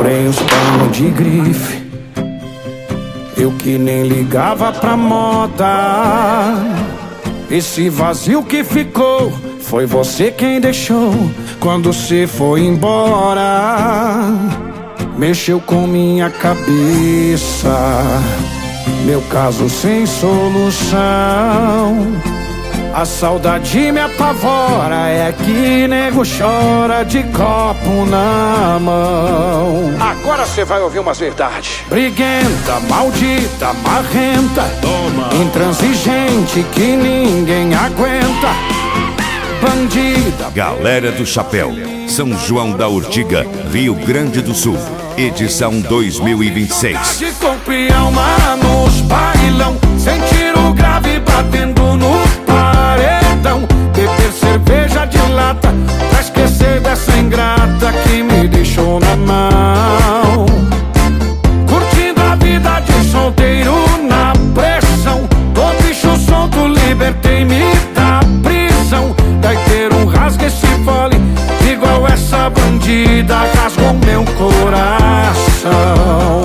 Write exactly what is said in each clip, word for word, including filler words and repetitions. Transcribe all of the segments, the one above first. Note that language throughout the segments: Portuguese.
Comprei uns panos de grife, eu que nem ligava pra moda. Esse vazio que ficou, foi você quem deixou quando cê foi embora. Mexeu com minha cabeça, meu caso sem solução. A saudade me apavora, é que nego chora de copo na mão. Agora você vai ouvir umas verdades. Briguenta, maldita, marrenta, toma, intransigente que ninguém aguenta. Bandida. Galera do Chapéu, São João da Urtiga, Rio Grande do Sul, edição dois mil e vinte e seis. De corpo e alma nos bailão, sentir o grave batendo no paredão. Beber cerveja de lata pra esquecer dessa ingrata que me deixou na mão. Curtindo a vida de solteiro na pressão, tô bicho solto, libertei-me da prisão. Vai ter um rasgue esse fole, igual essa bandida rasgou meu coração.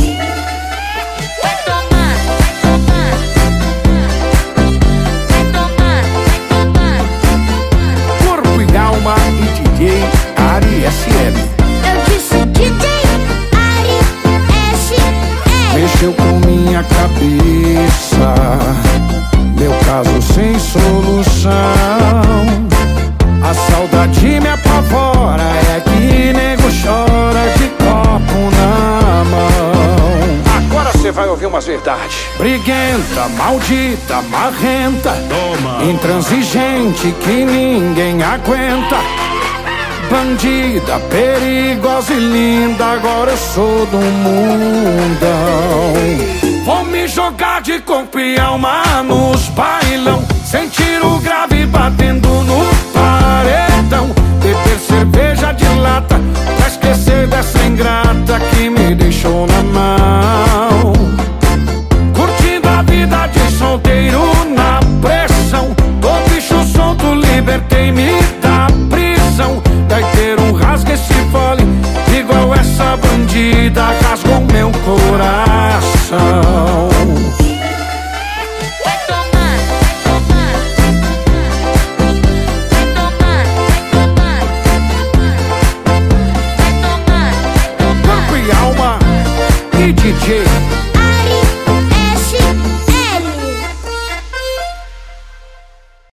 Corpo e alma e D J Ari S M. Eu disse D J Ari S M. Mexeu com minha cabeça, meu caso sem solução. A saudade me apavora, é que nego chora de copo na mão. Agora você vai ouvir umas verdades. Briguenta, maldita, marrenta, toma, intransigente que ninguém aguenta. Bandida, perigosa e linda, agora eu sou do mundão. Vou me jogar de corpo e alma nos bailão, sentir o grave